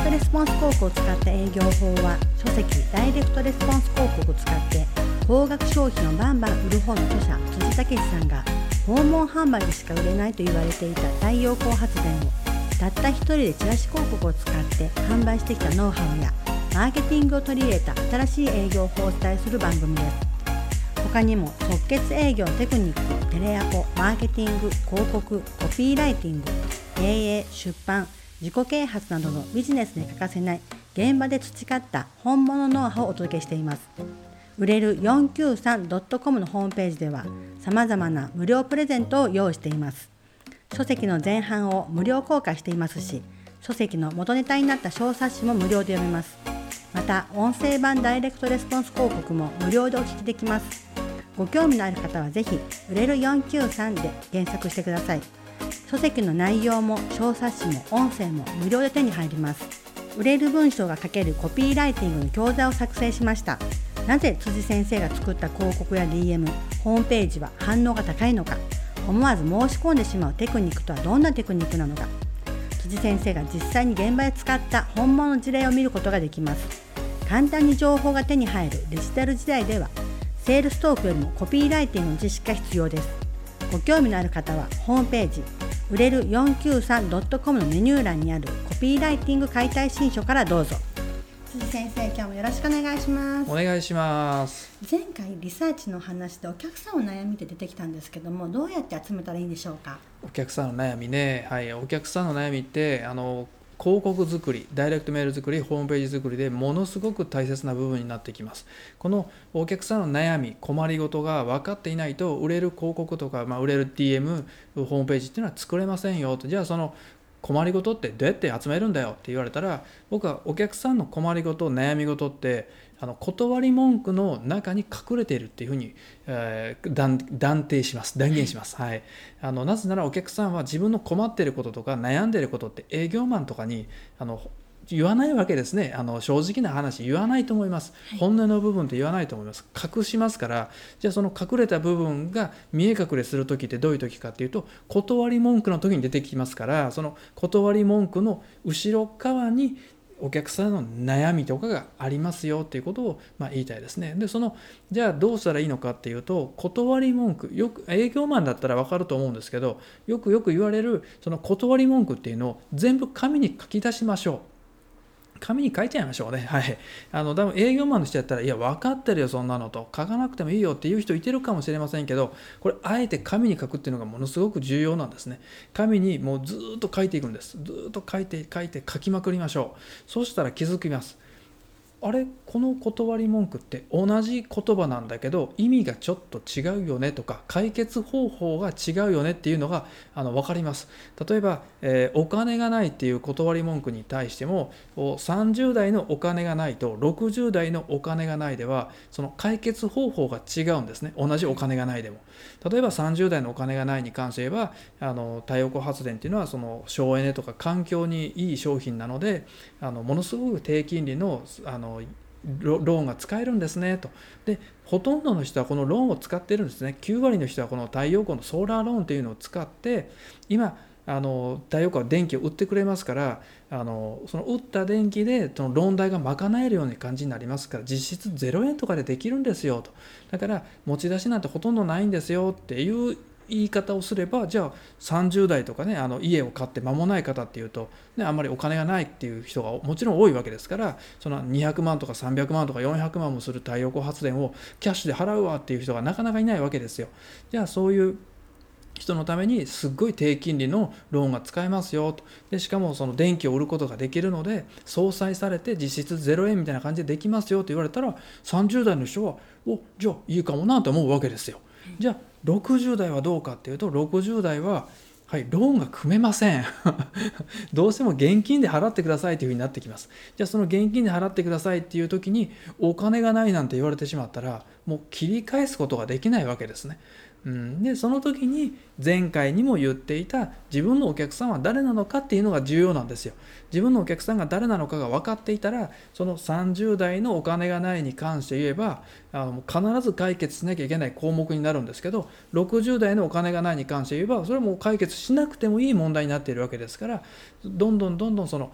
レスポンス広告を使った営業法は、書籍ダイレクトレスポンス広告を使って高額商品をバンバン売る方の著者辻武さんが、訪問販売でしか売れないと言われていた太陽光発電をたった一人でチラシ広告を使って販売してきたノウハウやマーケティングを取り入れた新しい営業法をお伝えする番組です。他にも即決営業テクニック、テレアポ、マーケティング、広告、コピーライティング、経営、出版、自己啓発などのビジネスに欠かせない現場で培った本物ノウハウをお届けしています。売れる 493.com のホームページでは様々な無料プレゼントを用意しています。書籍の前半を無料公開していますし、書籍の元ネタになった小冊子も無料で読めます。また音声版ダイレクトレスポンス広告も無料でお聞きできます。ご興味のある方はぜひ売れる493で検索してください。書籍の内容も小冊子も音声も無料で手に入ります。売れる文章が書けるコピーライティングの教材を作成しました。なぜ辻先生が作った広告や DM、ホームページは反応が高いのか、思わず申し込んでしまうテクニックとはどんなテクニックなのか、辻先生が実際に現場で使った本物の事例を見ることができます。簡単に情報が手に入るデジタル時代では、セールストークよりもコピーライティングの知識が必要です。ご興味のある方はホームページ売れる 493.com のメニュー欄にあるコピーライティング解体新書からどうぞ。辻先生、今日もよろしくお願いします。 お願いします。 前回リサーチの話でお客さんの悩みって出てきたんですけども、どうやって集めたらいいんでしょうか。 お客さんの悩みね、お客さんの悩みって広告作り、ダイレクトメール作り、ホームページ作りでものすごく大切な部分になってきます。このお客さんの悩み、困りごとが分かっていないと、売れる広告とか、売れる DM、ホームページっていうのは作れませんよと。じゃあその困りごとってどうやって集めるんだよって言われたら、僕はお客さんの困りごと、悩みごとって断り文句の中に隠れているっていうふうに、断言します。なぜならお客さんは自分の困っていることとか悩んでいることって営業マンとかに言わないわけですね。正直な話言わないと思います。本音の部分って言わないと思います。隠しますから。じゃあその隠れた部分が見え隠れするときってどういうときかっていうと、断り文句の時に出てきますから、その断り文句の後ろ側にお客さんの悩みとかがありますよっていうことを言いたいですね。で、じゃあどうしたらいいのかっていうと、断り文句、よく営業マンだったら分かると思うんですけど、よく言われるその断り文句っていうのを全部紙に書き出しましょう。紙に書いちゃいましょうね。多分営業マンの人やったら、いや分かってるよそんなのと、書かなくてもいいよっていう人いてるかもしれませんけど、これあえて紙に書くっていうのがものすごく重要なんですね。紙にもうずっと書いていくんです。ずっと書いて書きまくりましょう。そうしたら気づきます。あれ、この断り文句って同じ言葉なんだけど意味がちょっと違うよねとか、解決方法が違うよねっていうのが分かります。例えば、お金がないっていう断り文句に対しても、30代のお金がないと60代のお金がないではその解決方法が違うんですね。同じお金がないでも。例えば30代のお金がないに関して言えば、太陽光発電っていうのはその省エネとか環境にいい商品なので、ものすごく低金利のローンが使えるんですねと。で、ほとんどの人はこのローンを使っているんですね。9割の人はこの太陽光のソーラーローンというのを使って今太陽光は電気を売ってくれますから、その売った電気でそのローン代が賄えるような感じになりますから、実質0円とかでできるんですよと。だから持ち出しなんてほとんどないんですよっていう言い方をすれば、じゃあ30代とかね、家を買って間もない方っていうと、あんまりお金がないっていう人がもちろん多いわけですから、その200万とか300万とか400万もする太陽光発電をキャッシュで払うわっていう人がなかなかいないわけですよ。じゃあそういう人のためにすっごい低金利のローンが使えますよと。でしかもその電気を売ることができるので相殺されて実質0円みたいな感じでできますよと言われたら、30代の人はじゃあいいかもなと思うわけですよ。じゃあ60代はどうかっていうと、60代はローンが組めませんどうしても現金で払ってくださいというふうになってきます。じゃあその現金で払ってくださいっていう時にお金がないなんて言われてしまったら、もう切り返すことができないわけですね。でその時に前回にも言っていた自分のお客さんは誰なのかっていうのが重要なんですよ。自分のお客さんが誰なのかが分かっていたら、その30代のお金がないに関して言えば必ず解決しなきゃいけない項目になるんですけど、60代のお金がないに関して言えばそれはもう解決しなくてもいい問題になっているわけですから、どんどんその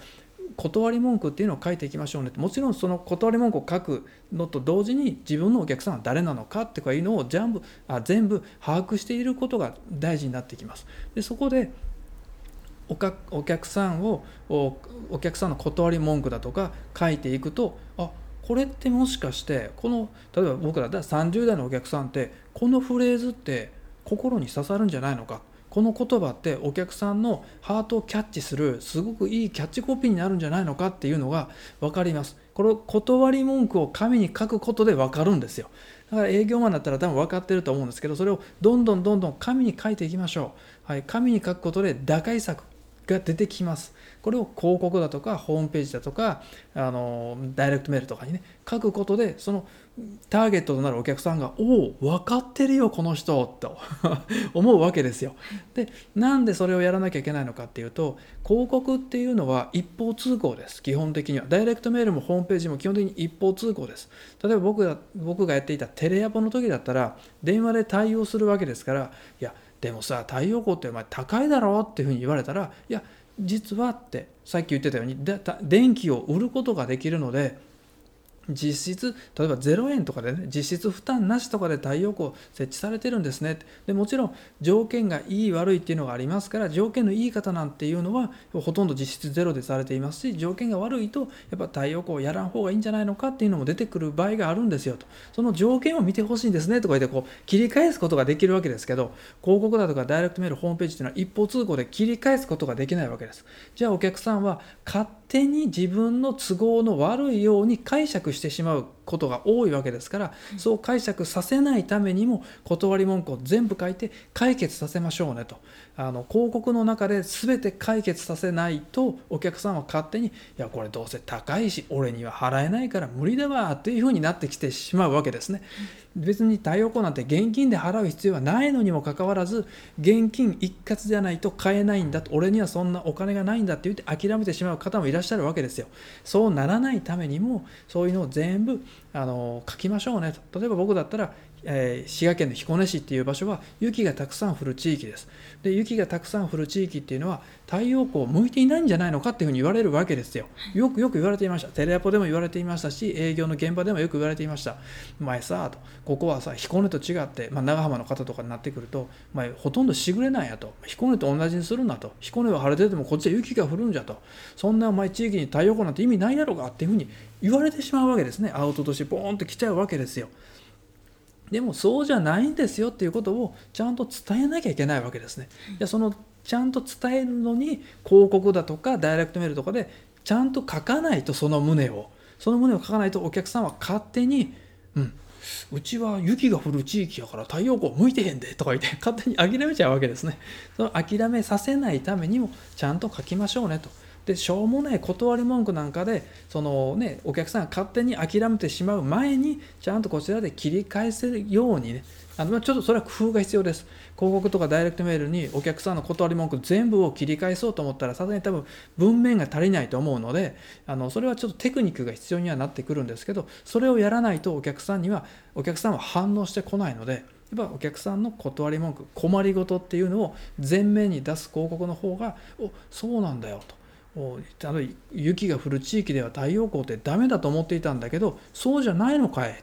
断り文句っていうのを書いていきましょうねと。もちろんその断り文句を書くのと同時に自分のお客さんは誰なのかっていうのを全部把握していることが大事になってきます。でそこでお客さんの断り文句だとか書いていくと、これってもしかして例えば僕だったら30代のお客さんってこのフレーズって心に刺さるんじゃないのか、この言葉ってお客さんのハートをキャッチするすごくいいキャッチコピーになるんじゃないのかっていうのが分かります。これ断り文句を紙に書くことで分かるんですよ。だから営業マンだったら多分分かってると思うんですけど、それをどんどん紙に書いていきましょう。紙に書くことで打開策が出てきます。これを広告だとかホームページだとかダイレクトメールとかにね書くことで、そのターゲットとなるお客さんが分かってるよこの人と思うわけですよ。でなんでそれをやらなきゃいけないのかっていうと、広告っていうのは一方通行です。基本的にはダイレクトメールもホームページも基本的に一方通行です。例えば僕がやっていたテレアポの時だったら電話で対応するわけですから、いやでもさ太陽光ってお前高いだろっていうふうに言われたら、いや実はってさっき言ってたように電気を売ることができるので、実質例えば0円とかでね、実質負担なしとかで太陽光設置されてるんですね。でもちろん条件がいい悪いっていうのがありますから、条件のいい方なんていうのはほとんど実質ゼロでされていますし、条件が悪いとやっぱ太陽光をやらん方がいいんじゃないのかっていうのも出てくる場合があるんですよと。その条件を見てほしいんですねとか言って切り返すことができるわけですけど、広告だとかダイレクトメールホームページっていうのは一方通行で切り返すことができないわけです。じゃあお客さんは勝手に自分の都合の悪いように解釈してしまうことが多いわけですから、そう解釈させないためにも断り文句を全部書いて解決させましょうねと。広告の中で全て解決させないと、お客さんは勝手にいやこれどうせ高いし俺には払えないから無理だわっていうふうになってきてしまうわけですね。別に太陽光なんて現金で払う必要はないのにもかかわらず、現金一括じゃないと買えないんだと、俺にはそんなお金がないんだって言って諦めてしまう方もいらっしゃるわけですよ。そうならないためにもそういうのを全部書きましょうねと。例えば僕だったら、滋賀県の彦根市っていう場所は雪がたくさん降る地域です。で雪がたくさん降る地域っていうのは太陽光を向いていないんじゃないのかっていうふうに言われるわけですよ。よく言われていました。テレアポでも言われていましたし、営業の現場でもよく言われていました。前さと、ここはさ彦根と違って、長浜の方とかになってくるとほとんどしぐれなんやと、彦根と同じにするなと、彦根は晴れててもこっちは雪が降るんじゃと、そんな地域に太陽光なんて意味ないやろがっていうふうに言われてしまうわけですね。アウトとしてボーンと来ちゃうわけですよ。でもそうじゃないんですよっていうことをちゃんと伝えなきゃいけないわけですね。そのちゃんと伝えるのに広告だとかダイレクトメールとかでちゃんと書かないと、その旨を書かないとお客さんは勝手にうちは雪が降る地域やから太陽光向いてへんでとか言って勝手に諦めちゃうわけですね。その諦めさせないためにもちゃんと書きましょうねと。でしょうもない断り文句なんかでお客さんが勝手に諦めてしまう前にちゃんとこちらで切り返せるようにね、ちょっとそれは工夫が必要です。広告とかダイレクトメールにお客さんの断り文句全部を切り返そうと思ったらさすがに多分文面が足りないと思うので、それはちょっとテクニックが必要にはなってくるんですけど、それをやらないとお客さんは反応してこないので、やっぱお客さんの断り文句、困りごとっていうのを前面に出す広告の方がそうなんだよと。雪が降る地域では太陽光ってダメだと思っていたんだけどそうじゃないのかいって、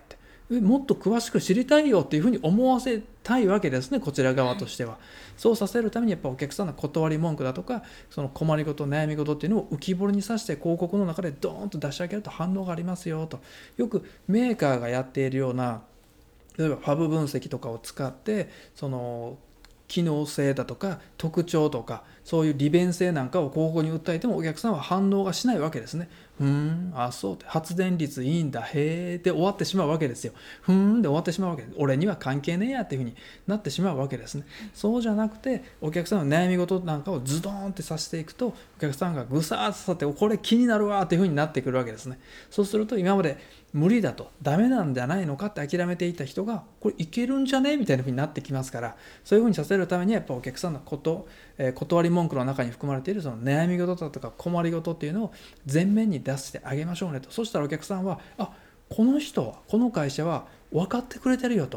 もっと詳しく知りたいよっていうふうに思わせたいわけですね、こちら側としては。そうさせるためにやっぱお客さんの断り文句だとかその困りごと悩みごとっていうのを浮き彫りにさして広告の中でドーンと出し上げると反応がありますよと。よくメーカーがやっているような例えばファブ分析とかを使って機能性だとか特徴とかそういう利便性なんかを広告に訴えてもお客さんは反応がしないわけですね。そうって発電率いいんだへーで終わってしまうわけですよ。で終わってしまうわけです。俺には関係ねえやっていうふうになってしまうわけですね。そうじゃなくてお客さんの悩み事なんかをズドーンってさせていくとお客さんがぐさーっとさってこれ気になるわっていうふうになってくるわけですね。そうすると今まで無理だとダメなんじゃないのかって諦めていた人がこれいけるんじゃねみたいなふうになってきますから、そういうふうにさせるためにはやっぱお客さんの断り文句の中に含まれているその悩み事だとか困り事っていうのを前面に出してあげましょうねと。そしたらお客さんはこの人はこの会社は分かってくれてるよと、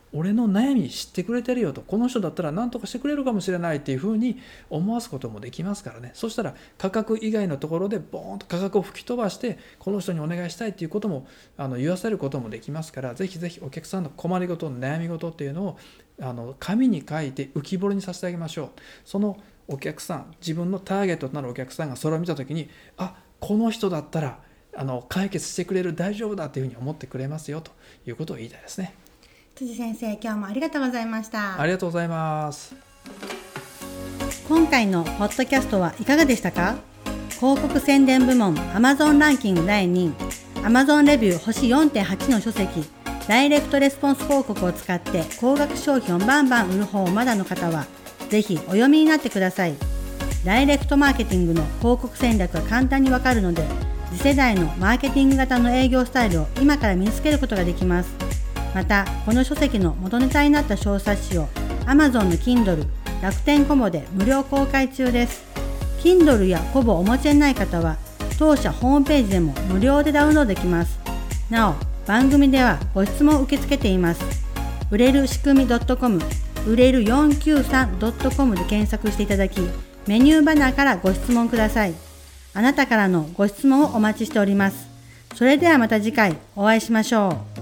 俺の悩み知ってくれてるよと、この人だったら何とかしてくれるかもしれないっていうふうに思わすこともできますからね。そしたら価格以外のところでボーンと価格を吹き飛ばしてこの人にお願いしたいっていうことも言わせることもできますから、ぜひぜひお客さんの困りごと悩み事っていうのを紙に書いて浮き彫りにさせてあげましょう。そのお客さん、自分のターゲットとなるお客さんがそれを見たときに、この人だったら解決してくれる、大丈夫だというふうに思ってくれますよということを言いたいですね。 辻先生、今日もありがとうございました。 ありがとうございます。 今回のポッドキャストはいかがでしたか？広告宣伝部門 Amazon ランキング第2位、 Amazon レビュー星 4.8 の書籍、ダイレクトレスポンス広告を使って高額商品をバンバン売る方をまだの方はぜひお読みになってください。ダイレクトマーケティングの広告戦略が簡単にわかるので、次世代のマーケティング型の営業スタイルを今から身につけることができます。また、この書籍の元ネタになった小冊子を Amazon の Kindle、楽天コボで無料公開中です。Kindle やコボをお持ちでない方は、当社ホームページでも無料でダウンロードできます。なお、番組ではご質問を受け付けています。売れる仕組み .com、売れる 493.com で検索していただき、メニューバナーからご質問ください。あなたからのご質問をお待ちしております。それではまた次回お会いしましょう。